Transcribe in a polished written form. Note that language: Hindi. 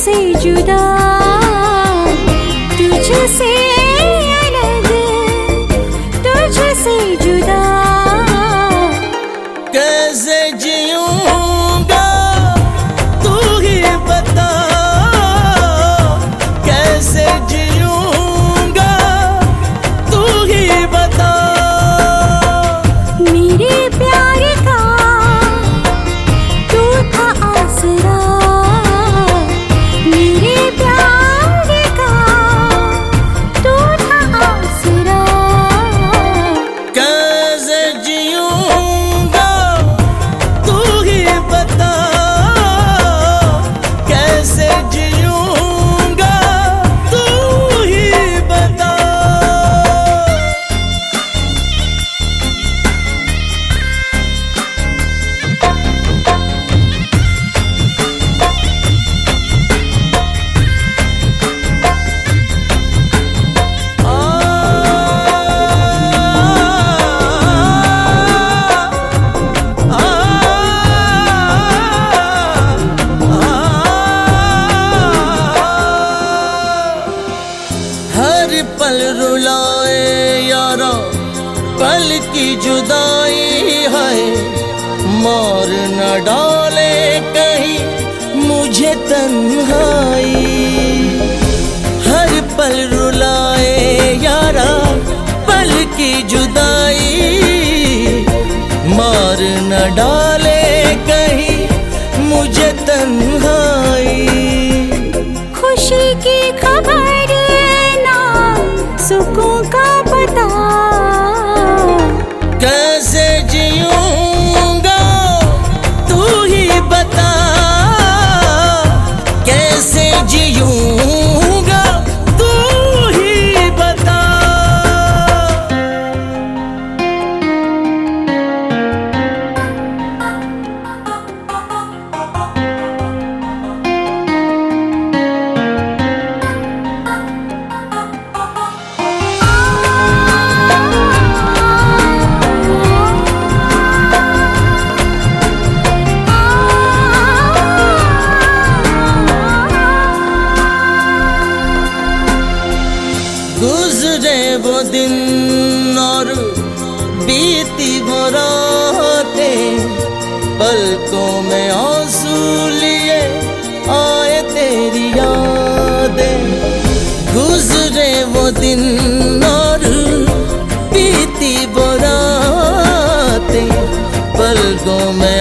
तुझसे जुदा, तुझसे अलग, तुझसे जुदा। कैसे जीऊंगा तू ही बता, कैसे जीऊंगा तू ही बता। मेरे प्यार का तू था आसरा, मेरे प्यार का तू था आसरा। कैसे जीऊंगा तू ही बता, कैसे जीऊंगा तू ही बता। हर पल रुलाए यारा, पल की जुदाई है। मार न डाले कहीं मुझे तन्हाई। हर पल रुलाए यारा, पल की जुदाई। मार न डाले कहीं मुझे तन्हाई। खुशी की खबर ना, सुकून का पता। कैसे जीऊंगा तू ही बता, कैसे जीऊंगा तू ही बता। गुजरे वो दिन और बीती वो रातें, पलकों में आंसू लिए आए तेरी यादें। गुजरे वो दिन और बीती वो रातें, पलकों में